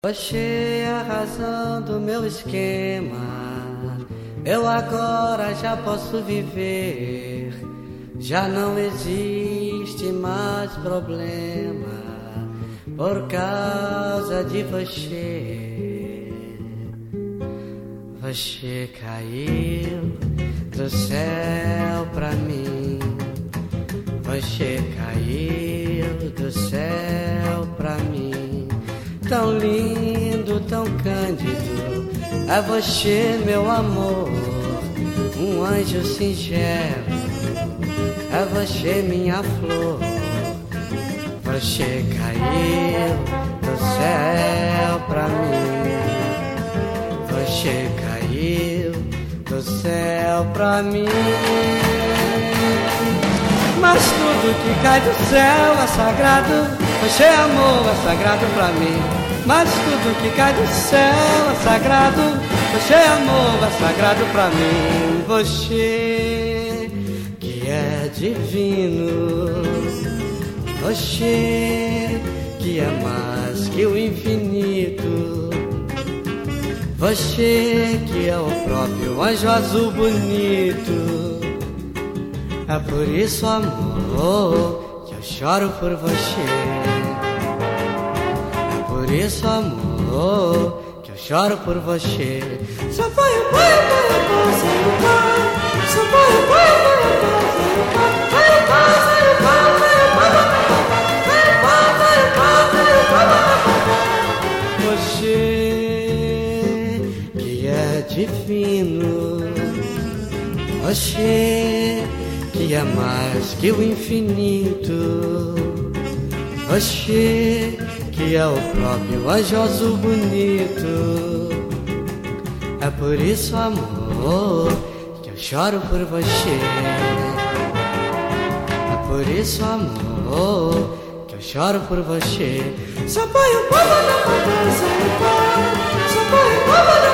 Você é a razão do meu esquema. Eu agora já posso viver. Já não existe mais problema por causa de você. Você caiu do céu pra mim. Você caiu do céu pra mim. Tão lindo, tão cândido, é você, meu amor, um anjo singelo, é você, minha flor. Você caiu do céu pra mim. Você caiu do céu pra mim. Mas tudo que cai do céu é sagrado. Você, amor, é sagrado pra mim. Mas tudo que cai do céu é sagrado. Você, amor, é sagrado pra mim. Você que é divino. Você que é mais que o infinito. Você que é o próprio anjo azul bonito. É por isso, amor, que eu choro por você. É por isso, amor, que eu choro por você. Só vai o pai, sem o pai. Só vai o pai, sem o pai. Vai o pai, vai o pai, vai o pai, vai o pai, vai o pai, vai o pai. Você que é divino. Você que é mais que o infinito. Você que é o próprio anjo azul bonito. É por isso, amor, que eu choro por você. É por isso, amor, que eu choro por você. Só põe o povo na cabeça, só põe o povo na